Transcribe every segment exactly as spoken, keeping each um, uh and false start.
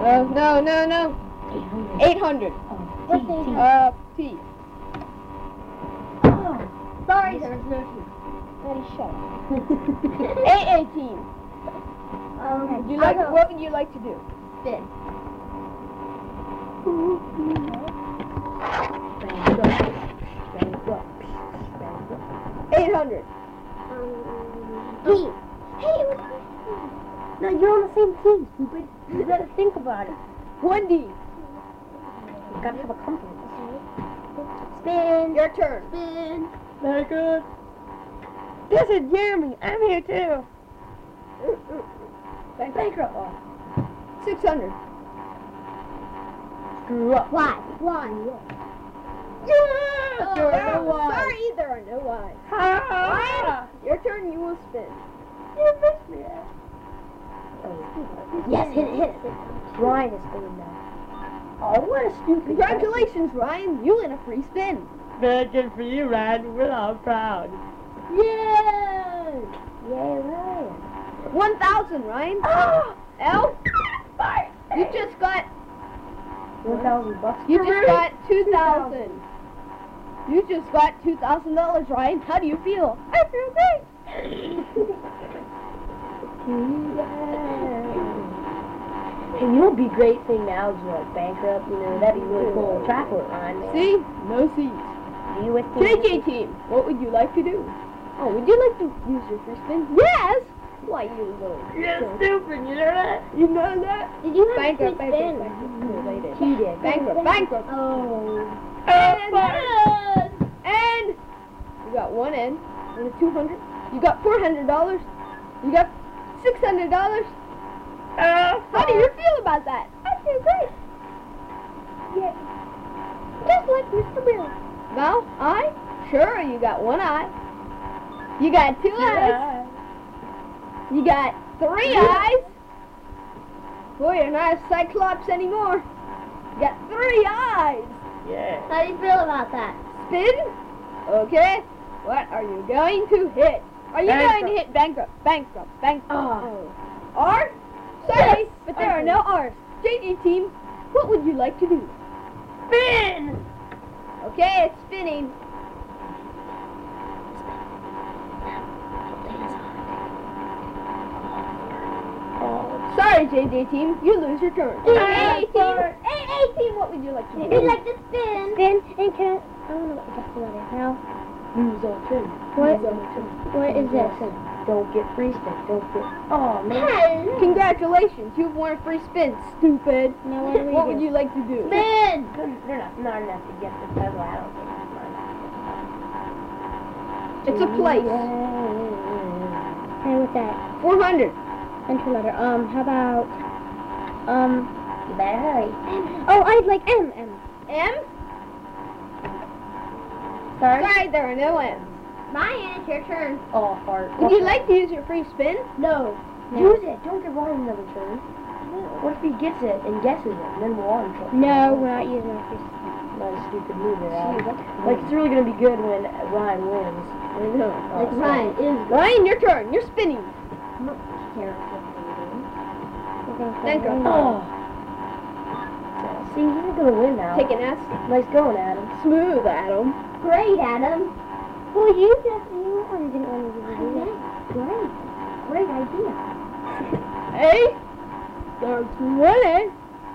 Uh, no, no, no. eight hundred. What's eight hundred? Uh, T. Oh, sorry, there's no T. Ready, shut up. eight eighteen. Um, Would you like, what would you like to do? Spin. eight hundred. Um, D. Hey, what's this? No, you're on the same team, stupid. You gotta think about it. one D. You gotta have a compass. Spin. Your turn. Spin. Very good. This is Jeremy. I'm here too. Bankrupt. six hundred. Screw up. Why? Why? Yeah! Oh, There there are no are Y's. Sorry, there are no Y's. Ah. Your turn, you will spin. You missed me. Yes, hit it, hit it. Ryan is spinning now. Oh, what a stupid. Congratulations, Ryan. You win a free spin. Very good for you, Ryan. We're all proud. Yay! Yay, Ryan. one thousand, Ryan. Oh! L? You just got, one thousand bucks. you just got two thousand. You just got two thousand dollars, Ryan. How do you feel? I feel great. Hey, you know what'd be a great thing now is like bankrupt, you know, that'd be really cool. Travel it, Ryan, man. See? No C's. Do you with J J team, what would you like to do? Oh, would you like to use your free spin? Yes! Why, you little... You're stupid, you know that? You know that? Did you have Bankrupt, free bankrupt, spin? bankrupt. No, they did. He did. Bankrupt, bankrupt. Oh. And, and you got one N and a two hundred. You got four hundred dollars. You got six hundred dollars. Uh, How do you feel about that? I feel great. Yeah. Just like Mister Bill. Now, eye? Sure, you got one eye. You got two eyes. yeah. You got three eyes. Boy, you're not a cyclops anymore. You got three eyes. Yeah. How do you feel about that? Spin. Okay. What are you going to hit? Are you Bankrupt. going to hit bankrupt, bankrupt, bankrupt? Oh. R? Sorry, Yes. but there are no R's. J J team, what would you like to do? Spin! Okay, it's spinning. Sorry, J J team, you lose your turn. Yeah, A A team, sorry. A A team, what would you like to do? We'd like to spin. Spin and can I don't know what you got to do now. Lose all turn. What? Lose all turn. What is Lose all this? turn. Don't get free spin. Don't get. Oh, man. Ten. Congratulations, you've won a free spin, stupid. Now what do we What do? would you like to do? Spin. They're not smart enough to get the puzzle. I don't think they're smart enough. It's a place. Hey, what's that? four hundred. Enter letter. Um, how about um? You better hurry. Oh, I'd like M M. M? Sorry. Sorry, there are no M's. Ryan, it's your turn. Oh, fart. Would you like to use your free spin? No. Use it. Don't give Ryan another turn. What if he gets it and guesses it, and then we're all in trouble? No, we're not using our free spin. Not a stupid move there, Adam. Like, it's really going to be good when Ryan wins. I know. Oh, Like Ryan is Ryan, your turn. You're spinning. character. Thank you. Oh. See, you're going to win now. Take an S. Nice going, Adam. Smooth, Adam. Great, Adam. Well, you just you one didn't want to do that. Great. Great idea. A. There's one A.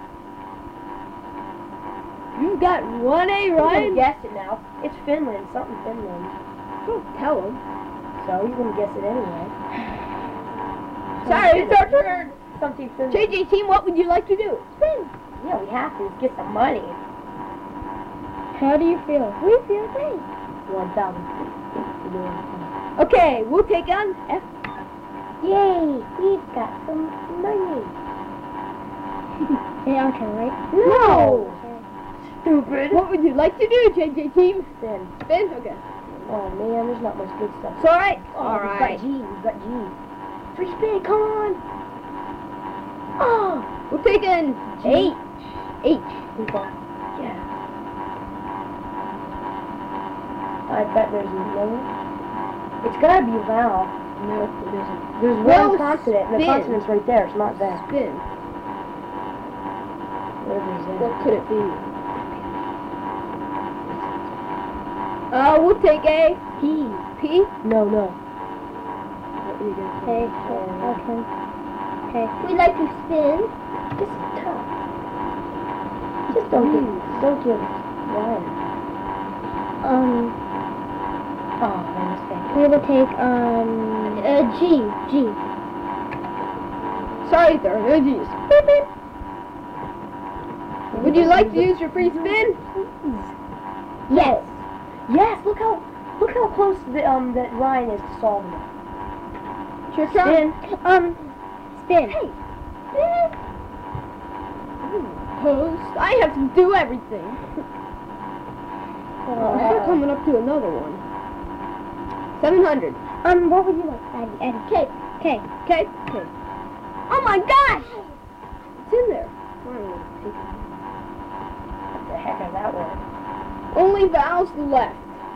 You got one A, Ryan Ryan. guessed it now. It's Finland. Something Finland. Don't tell him. So he's going to guess it anyway. Sorry, it's our turn. Something Finland. J J team, what would you like to do? Spin. Yeah, we have to. Get some money. How do you feel? We feel great. one thousand. Okay, we'll take on F. Yay! We've got some money. Hey, our turn, right? No. Stupid. What would you like to do, J J team? Spin. Spin? Okay. Oh, man, there's not much good stuff. It's alright. Oh, Alright. We've got G. We've got G. Free spin. Come on. Oh. We'll take in H. H. Yeah. I bet there's no. It's gotta be a vowel. No, it isn't. There's Well, one consonant, and the spin. consonant's right there. It's not there. Spin. Whatever is in. What could it be? Uh, we'll take a P. P. No, no. What are you gonna Okay, say? okay. Okay. We like to spin. Just tough. Just don't give, don't give Ryan. Um, Oh, my mistake. we will take, um, Uh, G. G. Sorry, there are no G's. Beep, beep. Would you like to use your free spin? Yes. Yes, look how look how close the, um that Ryan is to solving it. It's your turn. Spin. um, spin. Hey. Spin. Post. I have to do everything. Uh, We're coming up to another one. seven hundred. Um, what would you like, Eddie? Eddie. Okay. Okay. Okay? Okay. Oh my gosh! It's in there. What the heck is that one? Only vowels left.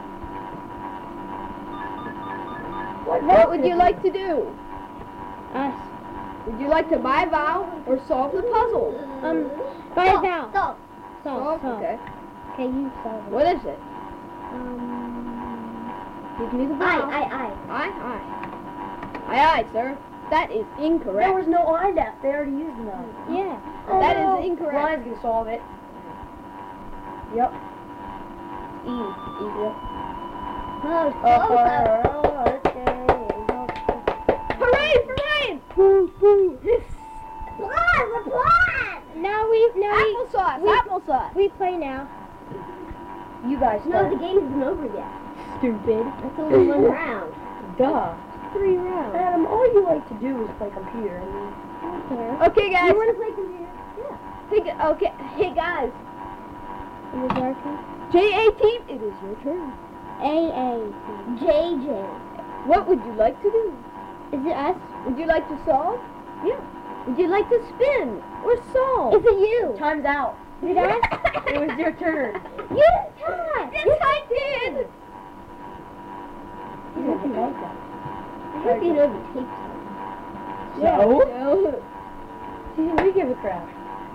What, What would you like to do? Us. Would you like to buy a vowel or solve the puzzle? Um, buy a vowel. Stop. Solve, solve. Okay. Okay, you solve it. What is it? Um, Give me the I, vowel. I, I. Aye, aye. Aye, aye, sir. That is incorrect. There was no I left. They already used none. yeah. That Oh, is incorrect. Ryan's gonna solve it. Yep. E. E. Yep. Oh, Oh, close. okay. Hooray for Ryan! Boo, boo. Applause, applause. Now we, now we, Applesauce, we- applesauce. we play now. You guys No, start. the game isn't over yet. Stupid. It's only one round. Duh. Three rounds. Adam, all you like to do is play computer. I mean, Okay. Okay, guys. You want to play computer? Hey, gu- okay. Hey, guys. It is your turn. J eighteen, it is your turn. A A. J J. What would you like to do? Is it us? Would you like to solve? Yeah. Would you like to spin or solve? Is it you? time's out. Is it us? It was your turn. You didn't tell us. Yes, I did. You have to make that. I hope you know the tapes. So? No. We give a crap.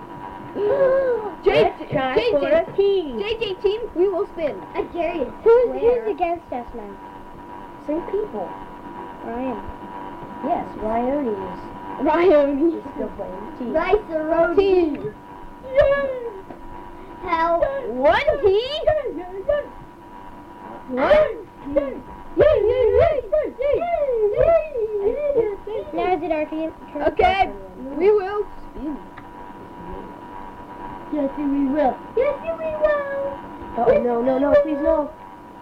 J Let's try J for a J T. J J team, we will spin. I dare you. Who's, Swear. who's against us now? Same people. Ryan. Yes, Ryan is Ryan. is still playing T. Rice the road. Team. Help. One T. One. Now is it our team? turn? Okay, we will spin. Yes, we will. Yes, we will. Oh, no, no, no, please no.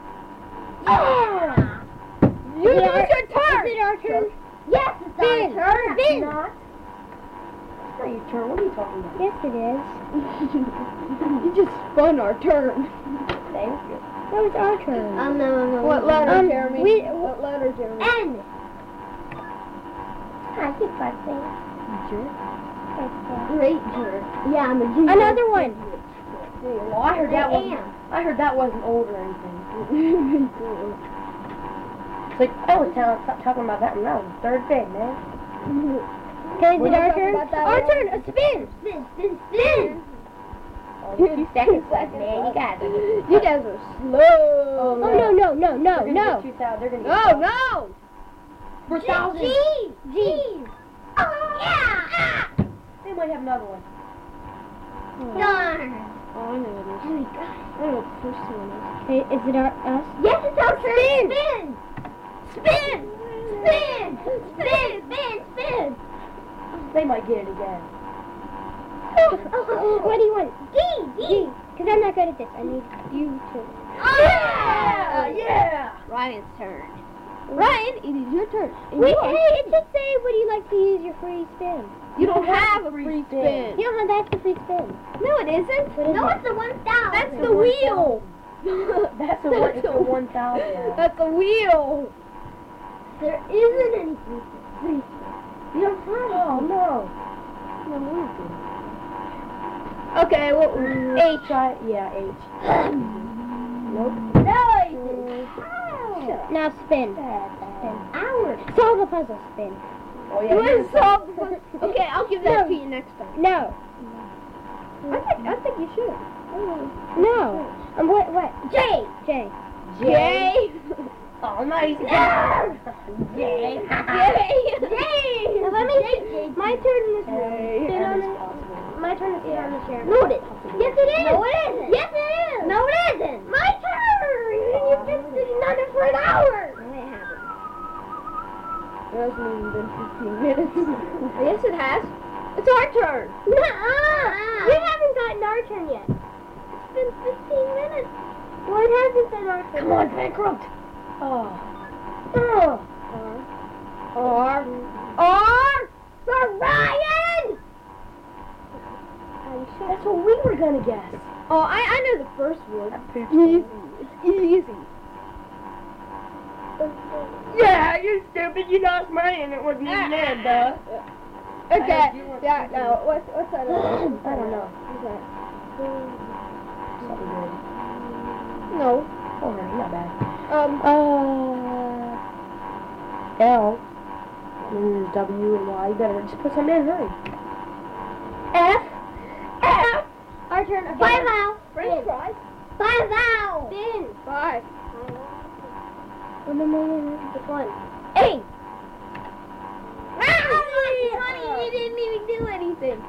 Yeah. You Is it lose our- your turn. Is it our turn? Yes, it's Spin. our turn. Spin. Not. It's not your turn. What are you talking about? Yes, it is. You just spun our turn. Thank you. No, it's our turn. Um, no, no, no. What letter, Um, Jeremy? we- what letter, Jeremy? N. I think I think. Great jerk. Yeah, I'm a junior. Another one. Well, I heard that I wasn't. am. I heard that wasn't old or anything. It's like I was telling, stop talking about that when I was in third grade, man. Okay, is We're it not our talking turn? about that Our one. turn. A spin. Spin, spin, spin. Oh, two seconds left, man. You got it. You guys are slow. Oh no no no no They're gonna no. get two thousand. They're gonna get No, two no. For G, thousand. G, G. Oh, yeah. They might have another one. Darn. Oh, I know it is. Oh, my God. I know what the first one is. Okay, is it our us? Yes, it's our turn. Spin. Spin. Spin. Spin. Spin. Spin. They might get it again. What do you want? D. D. Because I'm not good at this. I need you to. Yeah. Yeah. Ryan's turn. Ryan, it is your turn. And Wait, you are- hey, it should say, would you like to use your free spin? You don't have a free spin. You don't have that's the free spin. No, it isn't. What is No, it? it's the one thousand. That's the the one wheel. That's a one. It's a one thousand. That's a wheel. There isn't any free spin. You don't have Oh it. no. Okay, well, H. Try. Yeah, H. Nope. No. Now spin. Hours. Solve a puzzle. Spin. Oh you yeah. want here's to solve the puzzle? Okay, I'll give that No. to you next time. No. I think, I think you should. No. Um, what, what? J. J. J. Oh, nice. No. J. J. J. Now let me see. My turn in this J. room. Sit on the, my turn to sit on the chair. No, it is. Yes, it is. No, it isn't. Yes, it is. No, it isn't. My turn. You've been sitting on it for an hour. No, it hasn't. It hasn't even been fifteen minutes. Yes, it has. It's our turn. Nuh-uh. We haven't gotten our turn yet. It's been fifteen minutes. Well, it hasn't been our turn. Come on, bankrupt. Oh. Oh. R. R. For Ryan. That's what we were gonna guess. Oh, I, I know the first word. Easy. Easy. Yeah, you're stupid. You lost money and it wasn't even there, duh. Okay. Yeah, no. What's, what's that? I don't know. What's that? Something good. No. Oh, no, not bad. Um, Uh, L. And there's W and Y. You better just put some in, hurry. F. F. Our turn. Okay. Five vowel. French fries. Five vowel. Spin. Five. No, no, no, no, no. Which one? A. Honey, you didn't even do anything.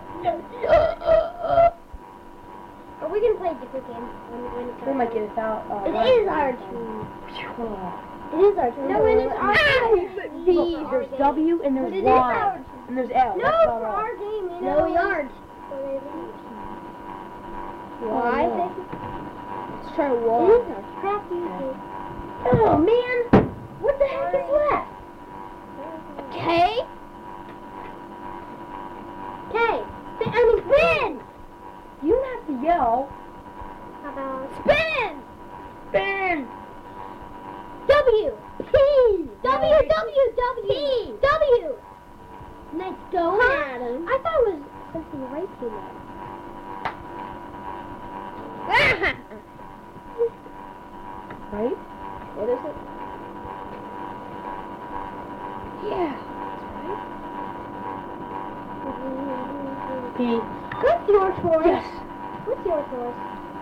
Or we can play a different game when, when it's We our might turn. get it out. Uh, It right is now. our turn. Oh. It is our turn. No, when it's our turn. D, there's W, and there's But it is Y. our turn. And there's L. No, That's for about all. our game, you No, know. we aren't. Why? Oh, no. Let's try It Y. is our crafty game. Oh, man. What the heck is left? K. K. Spin. I mean, spin. You don't have to yell. How about Spin. Spin. W. P? W. W. W. W. Let's go, Huh? Adam. I thought it was something right to that. Right? What is it? Yeah. P. What's your choice? Yes. What's your choice?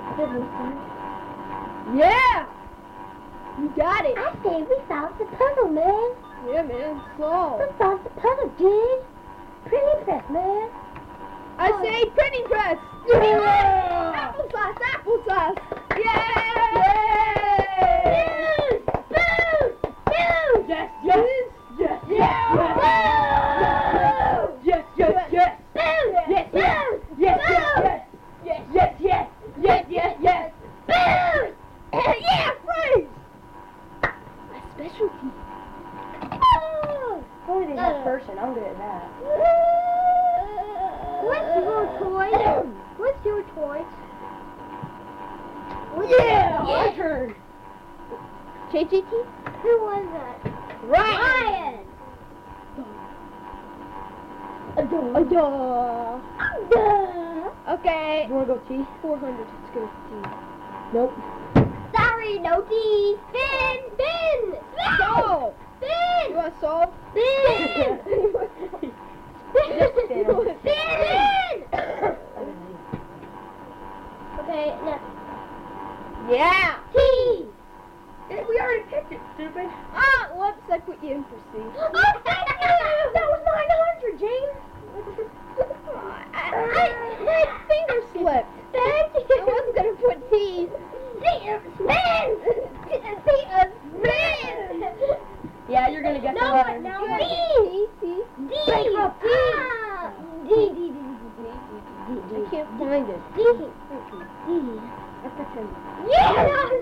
Yeah. You got it. I say we solved the puzzle, man. Yeah, man. Solve. We solved the puzzle, dude. Pretty impressed, man. I say printing press. Yeah. Applesauce. Applesauce. Yay! Yes, yes. Yes, yes, yes. Yes, yes, yes. Yes, yes. Yes, yes, yes. Yes, yes, yes. Yes, yes, yes. Yeah, freeze. My specialty. If only they had person, I'm good at that. What's your toy? What's your toy? Yeah, my turn. J G T? Who was that? Ryan. Ryan. Duh. Okay. You wanna go T? four hundred. Let's go T. Nope. Sorry, no D. Spin. Spin. Spin. Solve. Spin. You want to solve? Spin. Just spin. Spin. Okay, next. Yeah. T. We already picked it, stupid. Ah, whoops. I put you in for C. Oh, thank you. That was nine hundred, James. I, I, my finger slipped. Thank you. I wasn't going to put T. Spin. Spin. Spin. Yeah, you're gonna get No, the letter. no. D. D. D. D. Bankrupt. D. Ah. D. D. D. D. I can't find it. D. D. Yeah.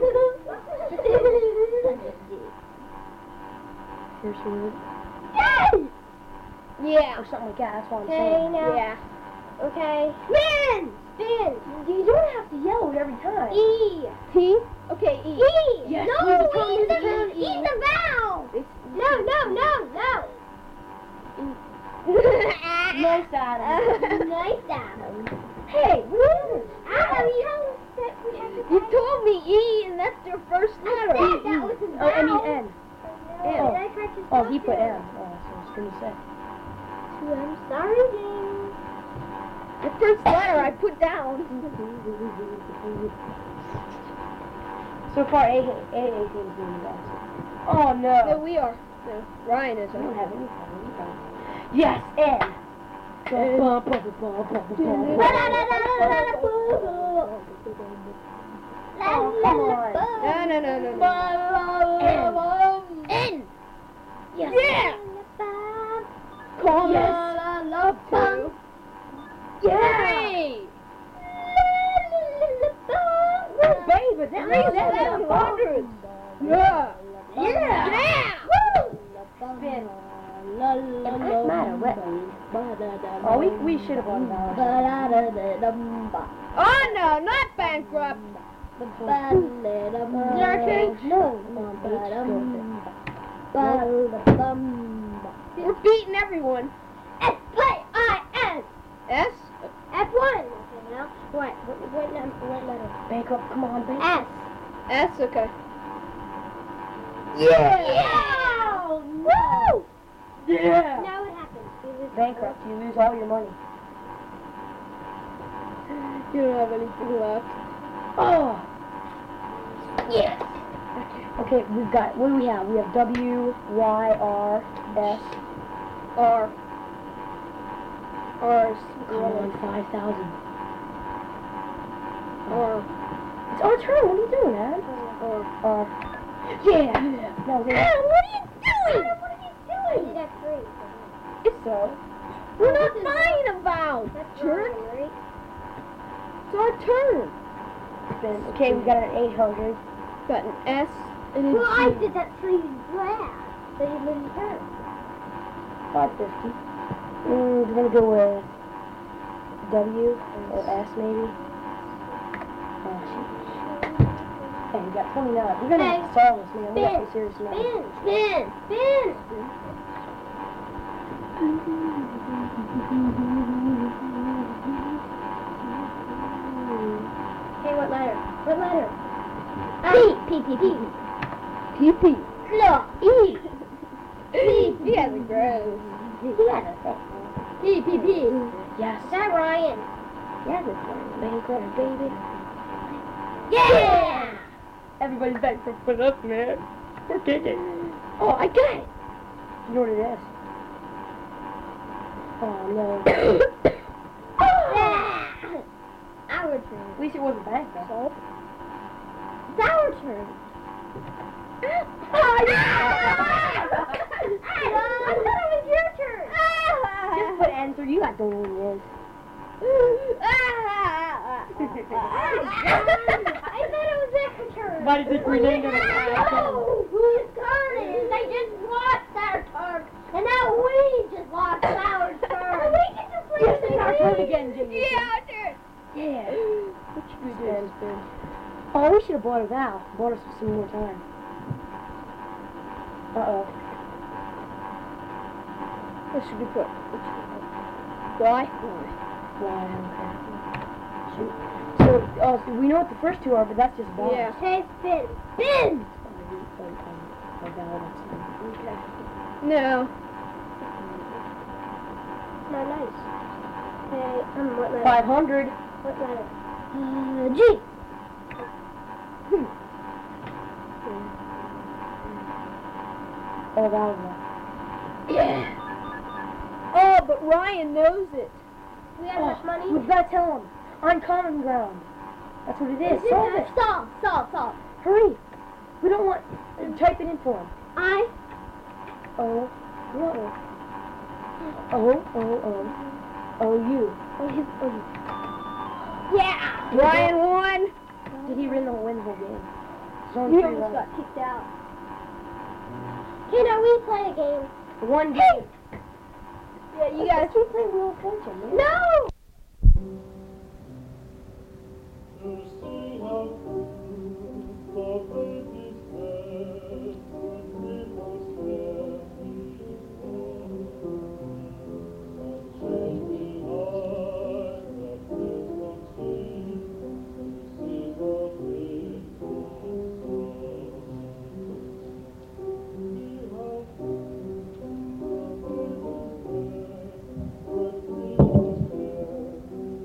First word. Yeah. Or something like that, that's what I'm Okay, saying. now. Yeah. Okay. Spin. Spin. You don't have to yell it every time. E. T. Okay, E. E. Yes, No, you E's the, turn E. E's the vowel. No, no, no, no. Nice, Adam. Nice, Adam. Hey, what? Adam, you said we had to You told me E, and that's your first letter. said that was a Oh, I mean vowel. N. Did Oh. I correct your Oh, he spelling? put M. Oh, so I was gonna say. I'm sorry, James. The first letter I put down. So far, A A team's doing the best. Oh No, no! we are. No, Ryan is. I don't have anything. Yes, N. Oh, come on. No, no, no, no, no. N. Yes. Yeah. Call Yes. I love to. Yeah! Baby, that Three was seven hundred. Yeah. Yeah! Yeah. Spin. It matter what. Oh, we, we should have won that. Oh no, not bankrupt. Is it our change? No. We're beating everyone. S P I S. S? F one. Okay, now what? What, what, num- what letter? Bankrupt, come on, bankrupt. S. S, okay. Yeah! Woo! Yeah! Now what happens? We lose Bankrupt, you lose all your money. You don't have anything left. Oh! Yes. Okay, we've got, what do we have? We have W, Y, R, S. R. R's. Come on, five thousand. R. It's our turn, what are you doing, man? R. R. Yeah! No, they, Adam, what are you doing? What are you doing? You got three. It's so. We're not lying about. That's Jerk. Ryan, right? It's our turn. spin. Okay, we got an eight hundred. Got an S and a Well, I G. did that for you last. So you didn't turn. five fifty. Mm, we're gonna go with W or S maybe. Oh, shoot. Okay, we got twenty-nine. We're gonna have to solve this, man. We got to be serious now. Spin, spin, spin. Hey, what letter? What letter? P, P, P, P. P P. No, E. He has a gross. He has a thing. P, P, P. Yes. Is that Ryan? Yeah, this one. Bankrupt, baby. Yeah! Everybody's bankrupt with us, man. We're kicking. Oh, I got it. You know what it is? Oh, no. Our At turn. least it wasn't bankrupt. It's our turn. Oh, I thought it was your turn. Just put enter. You got the one it is. I thought it was their turn. Why did you rename it? No, whose turn it is? They just lost their turn, and now we just lost our turn. We can just play Yes, it's our turn again, Jimmy. Yeah, our turn. Yeah. What should we do? Spin. Oh, we should have bought a valve. Bought us some more time. Uh-oh. What should we put? What should we put? Y? Y. Why, okay. Shoot. So, oh, so we know what the first two are, but that's just bombs. Yeah. Okay, spin, spin. Okay. No. Not nice. Okay, um, what letter? five hundred. What letter? Uh, G. Oh, that was one. Yeah. Oh, but Ryan knows it. We have enough money? We've got to tell him. Uncommon ground. That's what it is. Is it Solve that? it. Solve, solve, solve. Hurry. We don't want... Uh, type it in for him. I. Oh. What? Oh, oh, oh. Oh, you. Oh, his, oh. Yeah. Ryan won. Did he win the, win the whole game? Zone You three almost won. got kicked out. Okay, now we play a game. One game. Yeah, you guys. keep playing Wheel of Fortune, man. No! To see how true the baby's head when it was very and change behind that wisdom seems to see the faithful son. See how true the baby's head when it was very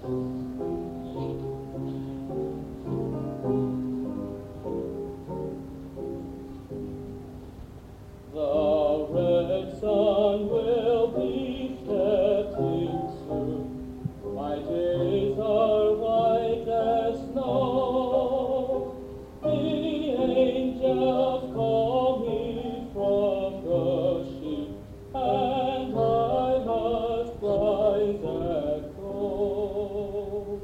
The red sun will be setting soon. My days are white as snow. The angels call me from the sheep, and I must rise and go.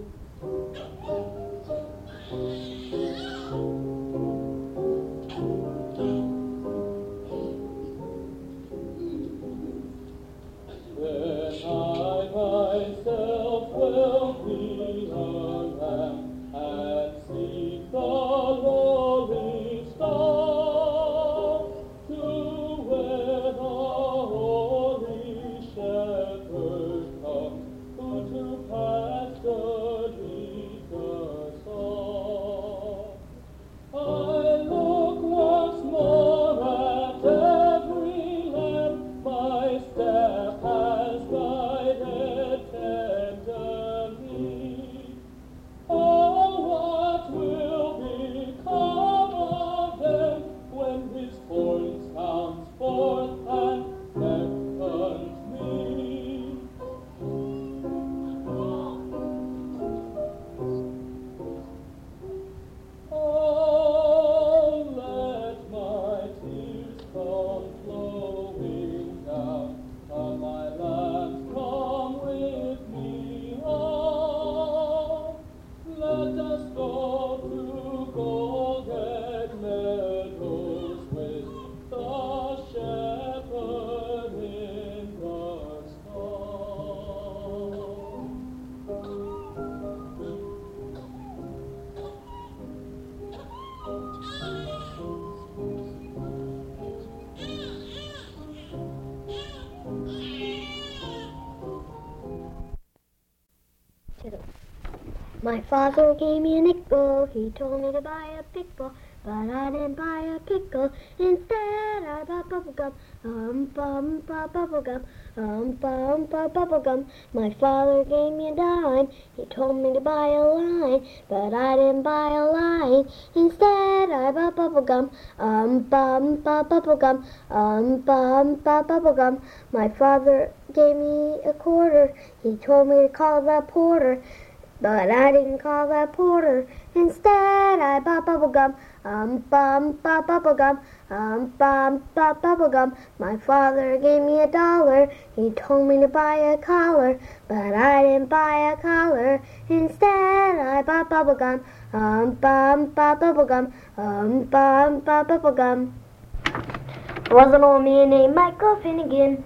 Then I myself will be a lamb and seek the lowly star, to where the holy shepherd comes, who to pasture leads us all. I look once more at every lamb my step has guided tenderly. Oh, what will become of them when his voice sounds forth and beckons me? Oh, let my tears come flowing down. Come, my lambs, come with me on. Let us go to golden meadows with the shepherd in the stall. My father gave me a nickel, he told me to buy a pickle, but I didn't buy a pickle, instead I bought bubblegum, um bum ba bubblegum, um bum ba bubblegum. My father gave me a dime, he told me to buy a line, but I didn't buy a line, instead I bought bubblegum, um bum ba bubblegum, um bum ba bubblegum. My father gave me a quarter, he told me to call the porter, but I didn't call that porter. Instead, I bought bubblegum. Um, bum, ba, bubblegum. Um, bum, ba, bubblegum. My father gave me a dollar. He told me to buy a collar, but I didn't buy a collar. Instead, I bought bubblegum. Um, bum, ba, bubblegum. Um, bum, ba, bubblegum. There was an old man named Michael Finnegan.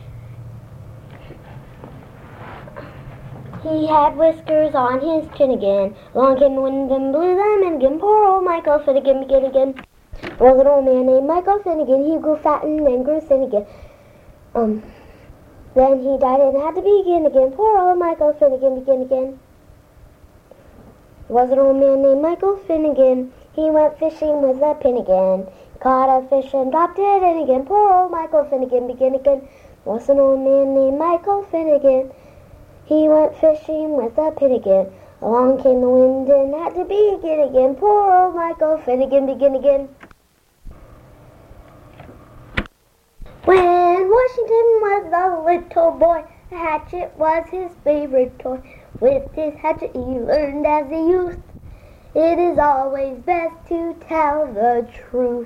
He had whiskers on his chin again. Along came the wind and blew them in again. Poor old Michael Finnegan began again. There was an old man named Michael Finnegan. He grew fat and then grew thin again. Um, then he died and had to begin again. Poor old Michael Finnegan began again. There was an old man named Michael Finnegan. He went fishing with a pin again. Caught a fish and dropped it in again. Poor old Michael Finnegan began again. There was an old man named Michael Finnegan. He went fishing with a pin again. Along came the wind and had to begin again. Poor old Michael Finnegan begin again. When Washington was a little boy, a hatchet was his favorite toy. With his hatchet he learned as a youth, it is always best to tell the truth.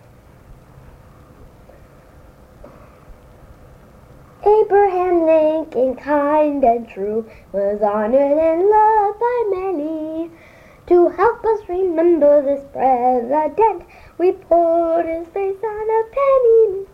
Abraham Lincoln, kind and true, was honored and loved by many. To help us remember this president, we put his face on a penny.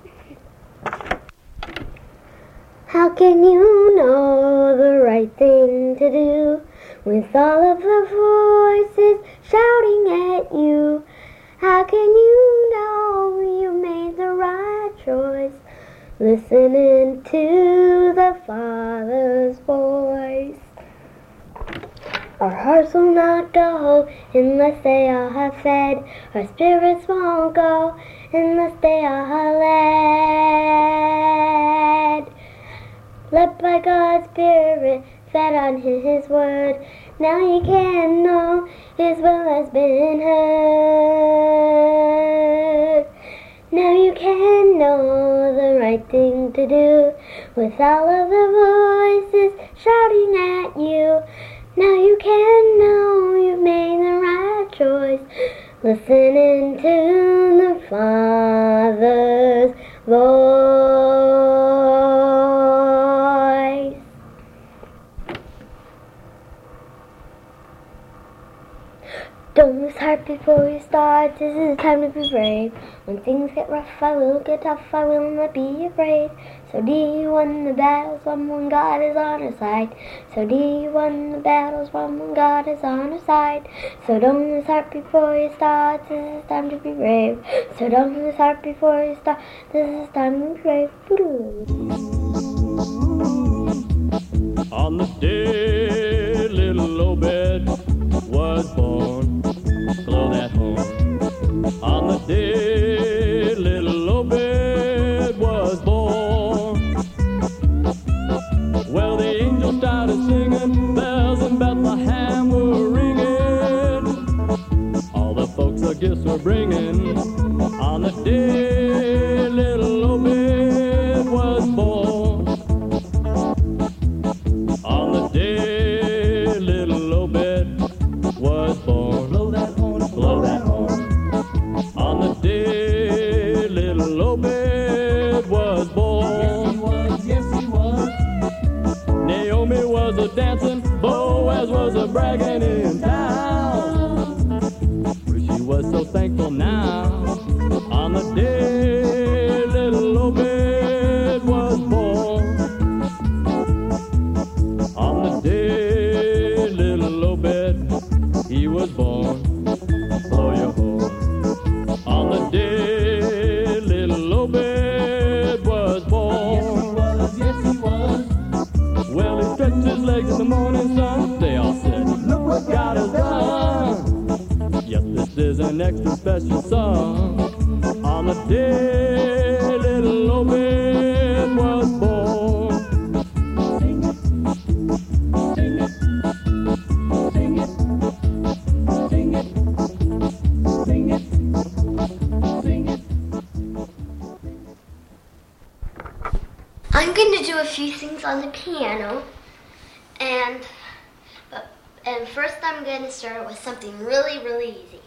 How can you know the right thing to do with all of the voices shouting at you? How can you know you made the right choice? Listening to the Father's voice. Our hearts will not go unless they are fed. Our spirits won't go unless they are led. Led by God's Spirit fed on his word. Now you can know his will has been heard. Now you can know the right thing to do with all of the voices shouting at you. Now you can know you've made the right choice, listening to the Father's voice. Don't lose heart before you start. This is the time to be brave. When things get rough, I will get tough. I will not be afraid. So do you win the battles when God is on our side. So do you win the battles when God is on our side. So don't lose heart before you start. This is time to be brave. So don't lose heart before you start. This is time to be brave. On the day little Obed was born, blow that horn. On the day little Obed was born, well, the angels started singing, bells in Bethlehem were ringing, all the folks the gifts were bringing. On the day little Obed was born, on the day little Obed was born. Blow that horn, blow that horn. On the day little Obed was born. Yes, he was, yes, he was. Naomi was a dancing, Boaz was a bragging in town. For she was so thankful now. On the day little Obed was born. On the day little Obed, he was born. Blow your horn. On the day little Obed was born. Yes, he was, yes, he was. Well, he stretched his legs in the morning sun. They all said, look what God has done. Yes, this is an extra special song. On the day little Obed was born. Sing it, sing it, sing it, sing it, sing it, sing it. I'm going to do a few things on the piano, and but, and first I'm going to start with something really, really easy.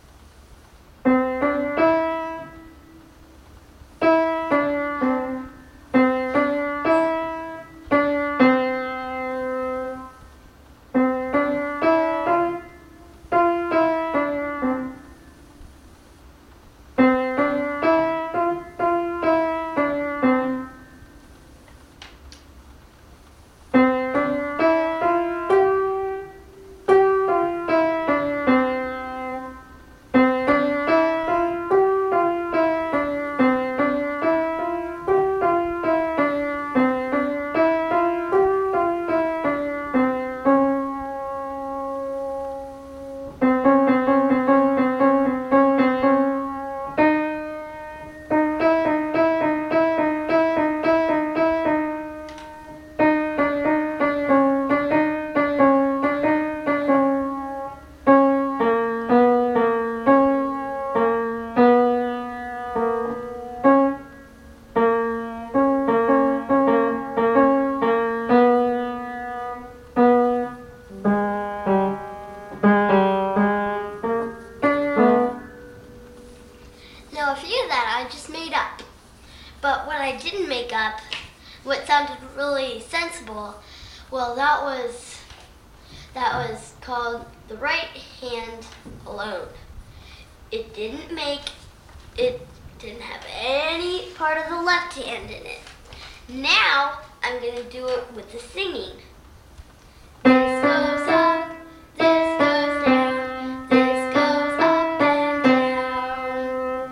Now, a few of that I just made up. But what I didn't make up, what sounded really sensible, well, that was that was called The Right Hand Alone. It didn't make, it didn't have any part of the left hand in it. Now, I'm going to do it with the singing. This goes up, this goes down, this goes up and down.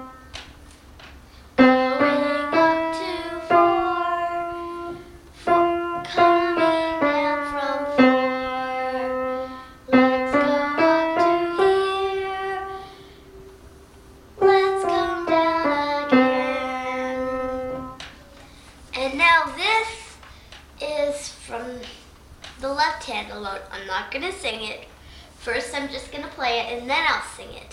Going up to four, four, coming down from four. Let's go up to here, let's come down again. And now this is from hand alone. I'm not going to sing it. First, I'm just going to play it, and then I'll sing it.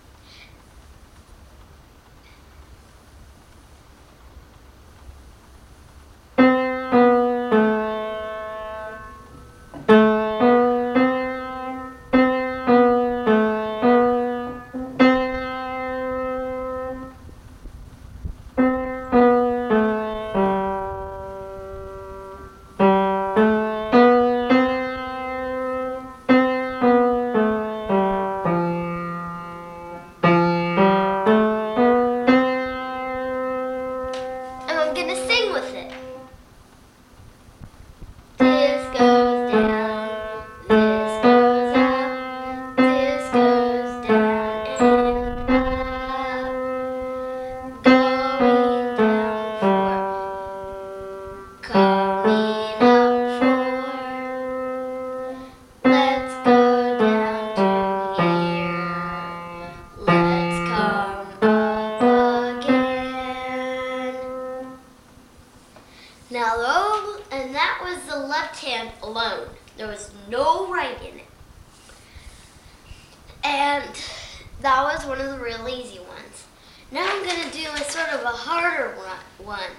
Now, though, and that was the left hand alone. There was no right in it. And that was one of the real easy ones. Now I'm going to do a sort of a harder one.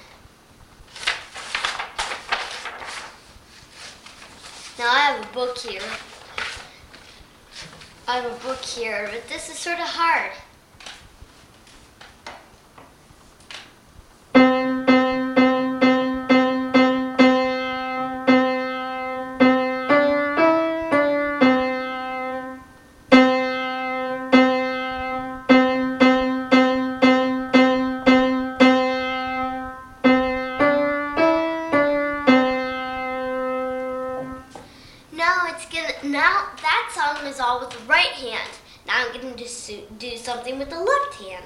Now I have a book here. I have a book here, but this is sort of hard. Now that song is all with the right hand. Now I'm going to do something with the left hand.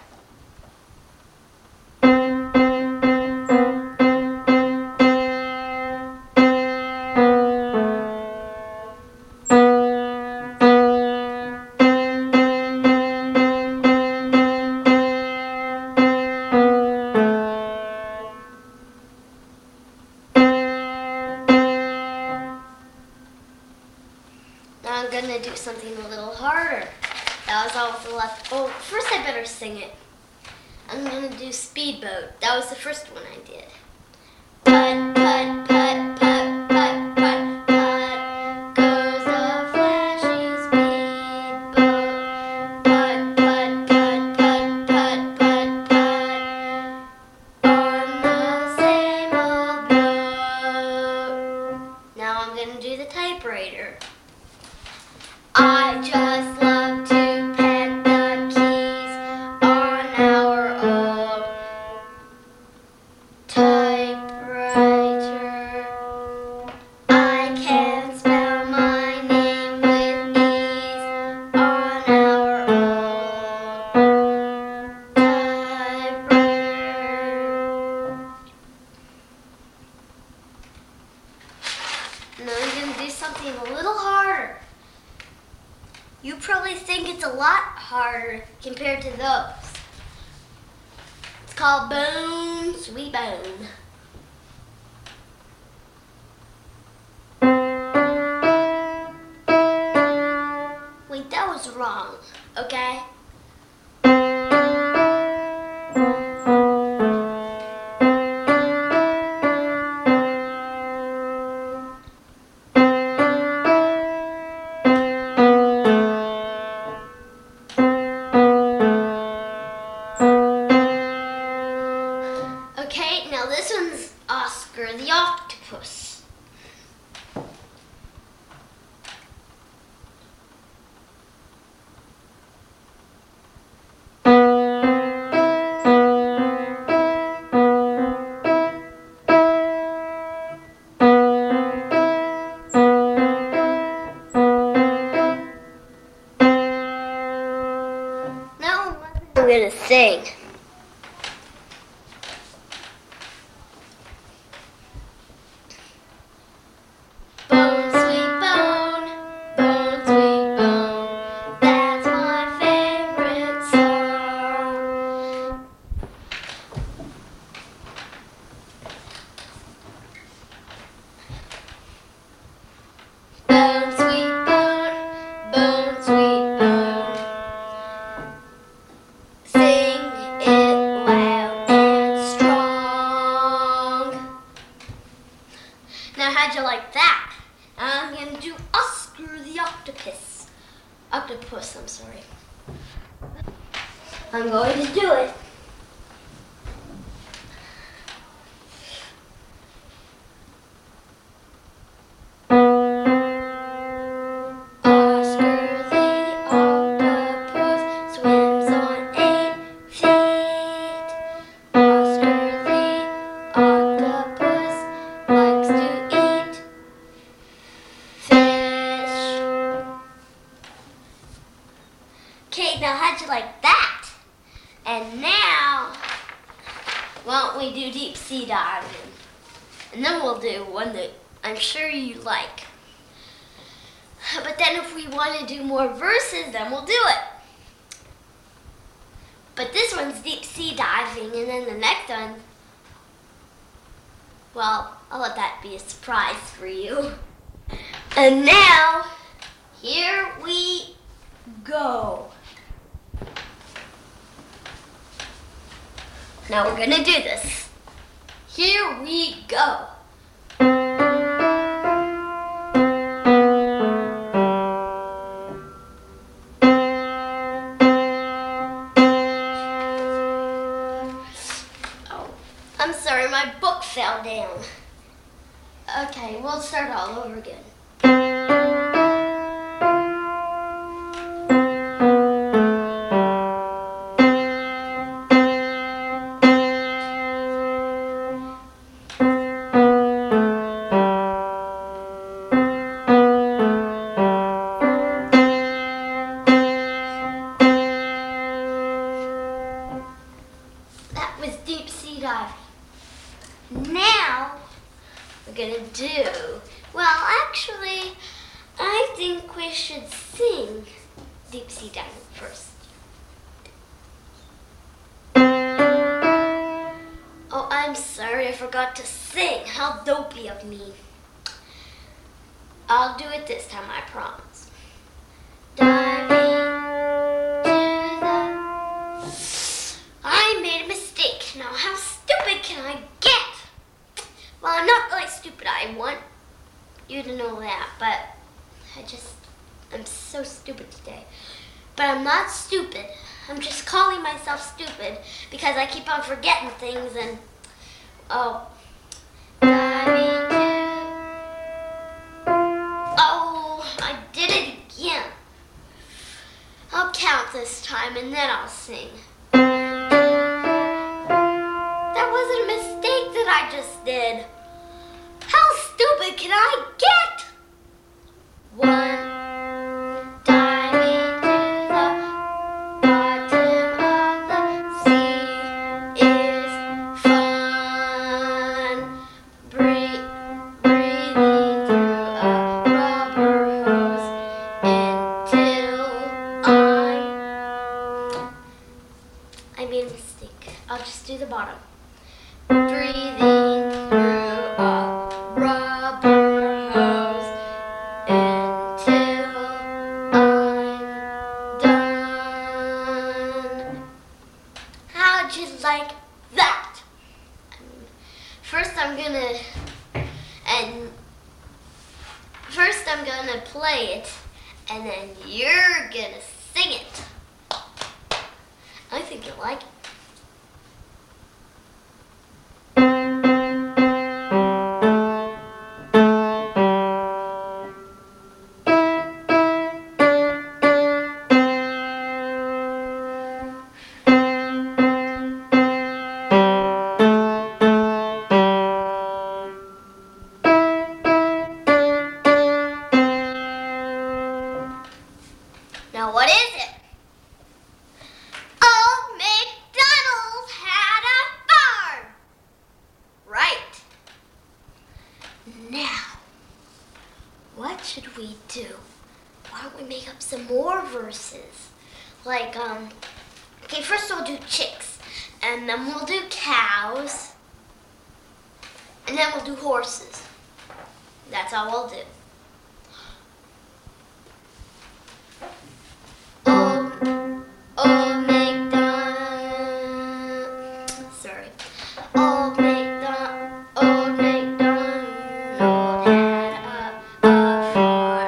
Now I'm going to do something a little harder. That was all with the left. Oh, first I better sing it. I'm going to do Speedboat. That was the first one I did. Put, put, put, put, put, put, put, goes the flashy speedboat. Put, put, put, put, put, put, put, on the same old boat. Now I'm going to do the typewriter. I just love to pet the keys on our old typewriter. I can spell my name with ease on our old typewriter. Now I'm going to do something a little harder. You probably think it's a lot harder compared to those. It's called Bone Sweet Bone. Wait, that was wrong, okay? Okay, now this one's Oscar the Octopus. Now I'm going to sing. Bone, sweet bone, bone, sweet bone, that's my favorite song. do Oscar the Octopus. Octopus, I'm sorry. I'm going to do it. Oscar the octopus swims on eight feet. Oscar the octopus likes to eat fish. Okay, now how'd you like that? And now, why don't we do deep sea diving? And then we'll do one that I'm sure you like. But then if we want to do more verses, then we'll do it. But this one's deep sea diving, and then the next one, well, I'll let that be a surprise for you. And now, here we go. Now we're gonna do this. Here we go. Oh, I'm sorry, my book fell down. Okay, we'll start all over again. That was deep sea diving. Now, we're gonna do, well, actually, I think we should sing deep sea diving first. Oh, I'm sorry, I forgot to sing. How dopey of me. I'll do it this time, I promise. Diving to the... I made a mistake. Now, how stupid can I get? Well, I'm not really stupid. I want you to know that, but I just, I'm so stupid today. But I'm not stupid. I'm just calling myself stupid because I keep on forgetting things and, oh, diving to, oh, I did it again. I'll count this time and then I'll sing. That wasn't a mistake that I just did. How stupid can I get? One. Diving to the bottom of the sea is fun. Breathe, breathing through a rubber hose until I... I made a mistake. I'll just do the bottom. Breathing through a rubber hose until I'm done. How'd you like that? First I'm gonna, and first I'm gonna play it, and then you're gonna sing it. I think you'll like it. Now what is it? Old MacDonald had a farm. Right. Now, what should we do? Why don't we make up some more verses? Like, um, okay, first we'll do chicks, and then we'll do cows, and then we'll do horses. That's all we'll do. Old MacDonald, sorry. Old MacDonald, old MacDonald had a, a farm.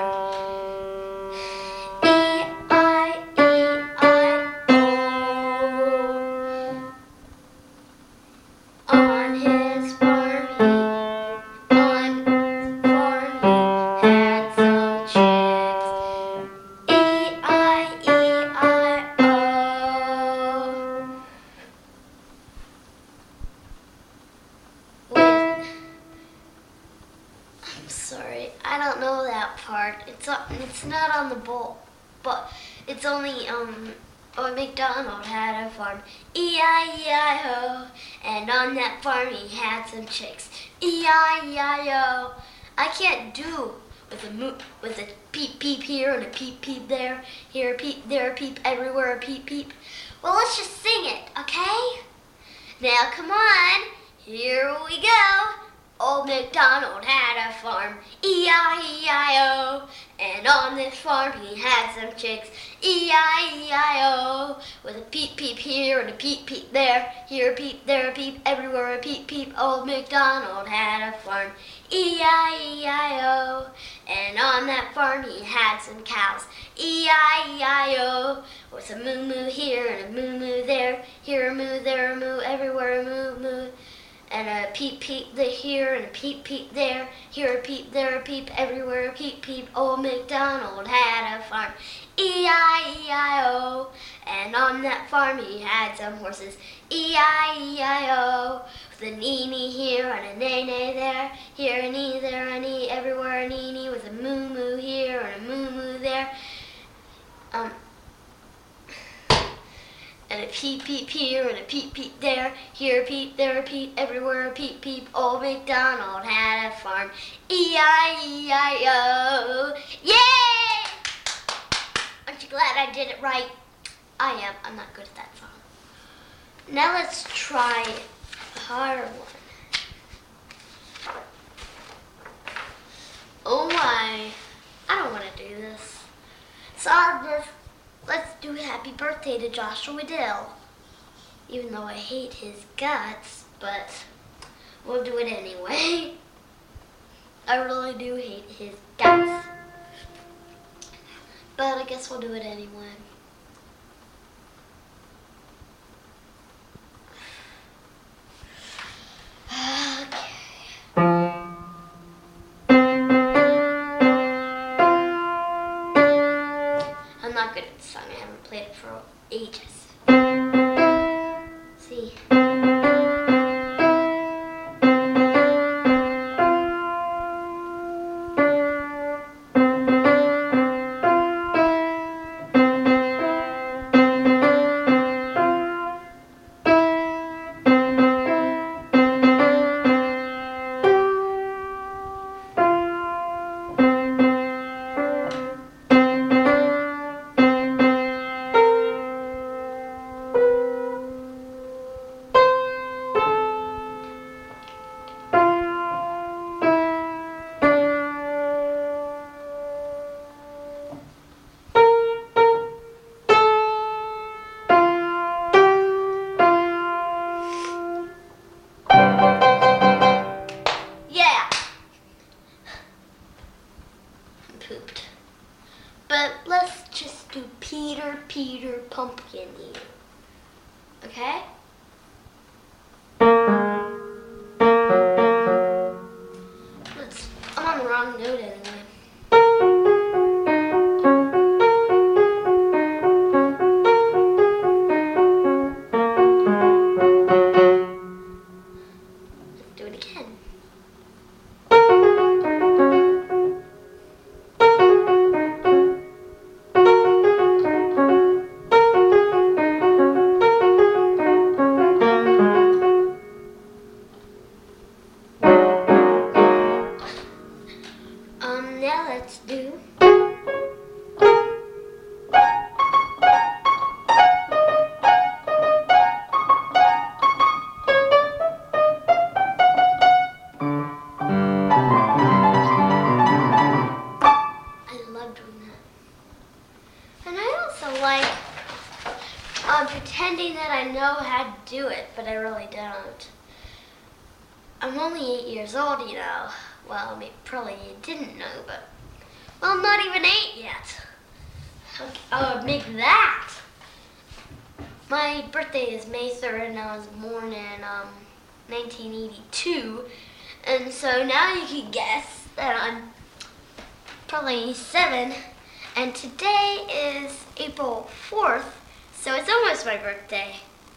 that part. It's uh, it's not on the bowl, but it's only um. Oh, MacDonald had a farm, E I E I O, and on that farm he had some chicks, E I E I O. I can't do with a mo- with a peep peep here and a peep peep there, here a peep, there a peep, everywhere a peep peep. Well, let's just sing it, okay? Now come on, here we go. Old MacDonald had a farm, E I E I O, and on this farm he had some chicks, E I E I O, with a peep peep here and a peep peep there, here a peep, there a peep, everywhere a peep peep. Old MacDonald had a farm, E I E I O, and on that farm he had some cows, E I E I O, with a moo moo here and a moo moo there, here a moo, there a moo, everywhere a moo moo. And a peep peep there, here and a peep peep there, here a peep, there a peep, everywhere a peep peep. Old MacDonald had a farm, E I E I O, and on that farm he had some horses, E I E I O, with a nee-nee here and a nay-nay there, here a nee, there a nee, everywhere a nee-nee, with a moo-moo here and a moo-moo there. Um... And a peep peep here and a peep peep there, here a peep, there a peep, everywhere a peep peep. Old MacDonald had a farm, E I E I O. Yay! Aren't you glad I did it right? I am. I'm not good at that song. Now let's try a harder one. Oh my, I don't want to do this. It's our birthday. Let's do happy birthday to Joshua Dill. Even though I hate his guts, but we'll do it anyway. I really do hate his guts. But I guess we'll do it anyway. I'm not good at this song. I haven't played it for ages. See. Pooped. But let's just do Peter, Peter Pumpkin here. Okay? Let's, I'm on the wrong note anyway. Let's do it again. Now let's do I love doing that. And I also like um, pretending that I know how to do it, but I really don't. I'm only eight years old, you know. Well, I mean, probably you didn't know, but, well, I'm not even eight yet. I would make that. My birthday is May third, and I was born in um, nineteen eighty-two. And so now you can guess that I'm probably seven. And today is April fourth, so it's almost my birthday.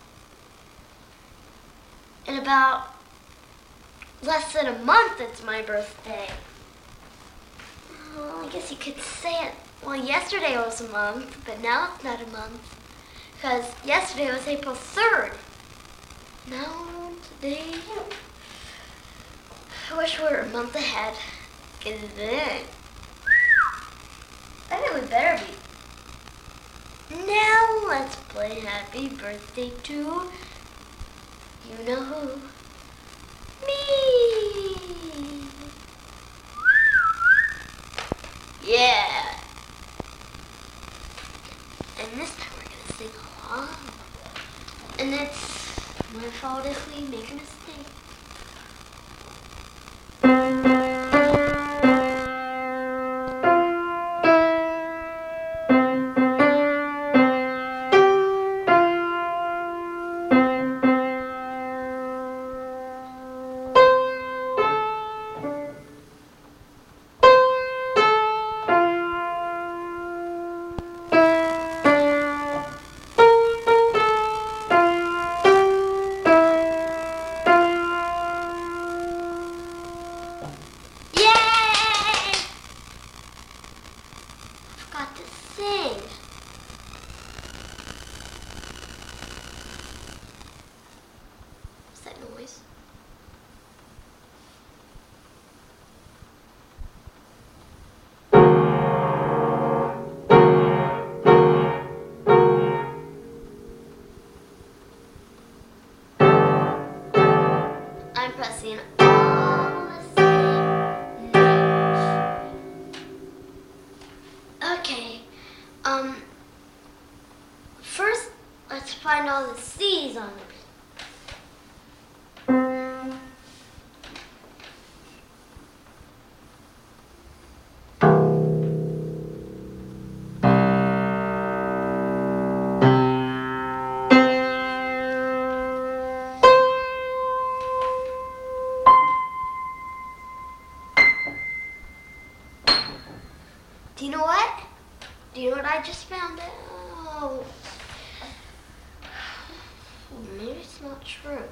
In about less than a month, it's my birthday. Well, I guess you could say it. Well, yesterday was a month, but now it's not a month. Because yesterday was April third. Now, today... I wish we were a month ahead. Because then... I think we better be. Now, let's play Happy Birthday to... You know who? Me! Yeah! And this time we're gonna sing along. And it's my fault if we make a mistake. I'm pressing all the same notes. Okay, um, first let's find all the C's on the piano. Do you know what? Do you know what I just found out? Oh, maybe it's not true.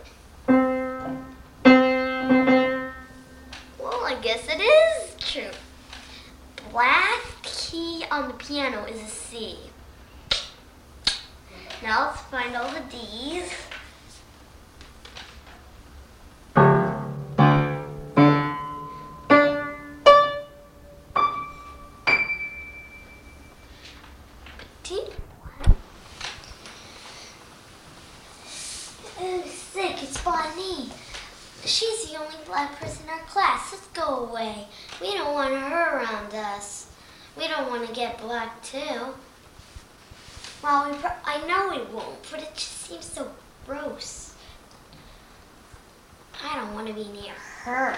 Well, I guess it is true. Black key on the piano is a C. Now let's find all the D's. Bonnie, she's the only black person in our class. Let's go away. We don't want her around us. We don't want to get black too. Well, we pro I know we won't, but it just seems so gross. I don't want to be near her.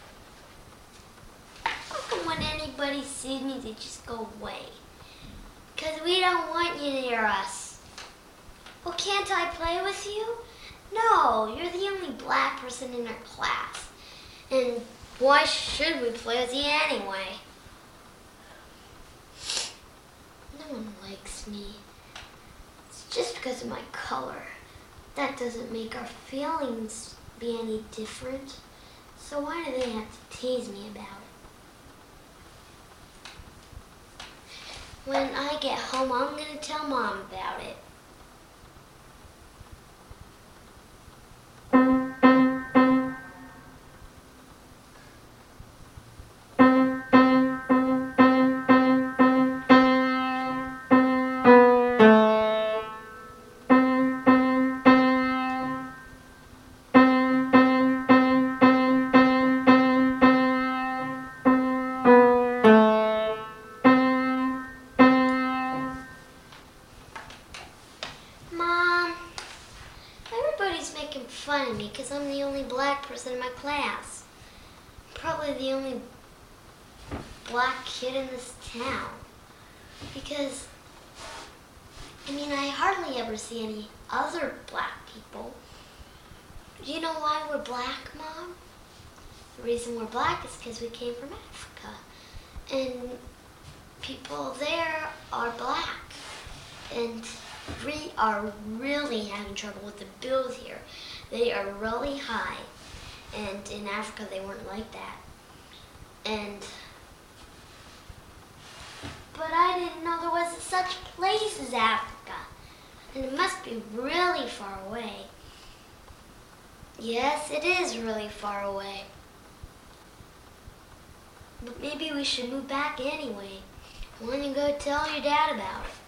How come when anybody sees me, they just go away? Because we don't want you near us. Well, can't I play with you? No, you're the only black person in our class. And why should we play with you anyway? No one likes me. It's just because of my color. That doesn't make our feelings be any different. So why do they have to tease me about it? When I get home, I'm going to tell Mom about it. Fun of me because I'm the only black person in my class. Probably the only black kid in this town. Because, I mean, I hardly ever see any other black people. Do you know why we're black, Mom? The reason we're black is because we came from Africa. And people there are black. And we are really having trouble with the bills here. They are really high, and in Africa they weren't like that. And such place as Africa. And it must be really far away. Yes, it is really far away. But maybe we should move back anyway. Why don't you go tell your dad about it?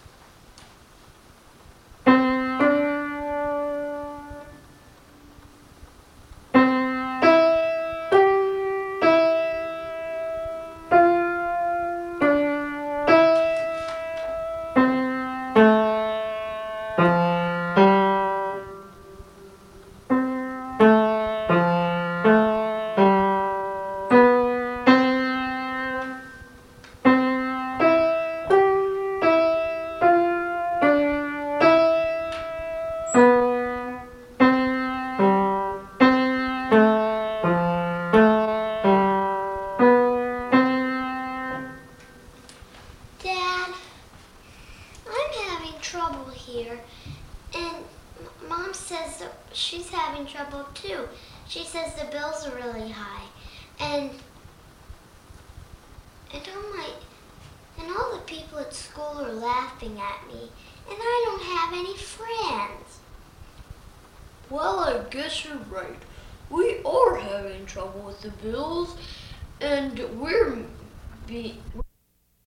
Dad, I'm having trouble here, and M- Mom says that she's having trouble too. She says the bills are really high, and and all my and all the people at school are laughing at me, and I don't have any friends. Well, I guess you're right. We are having trouble with the bills, and we're be.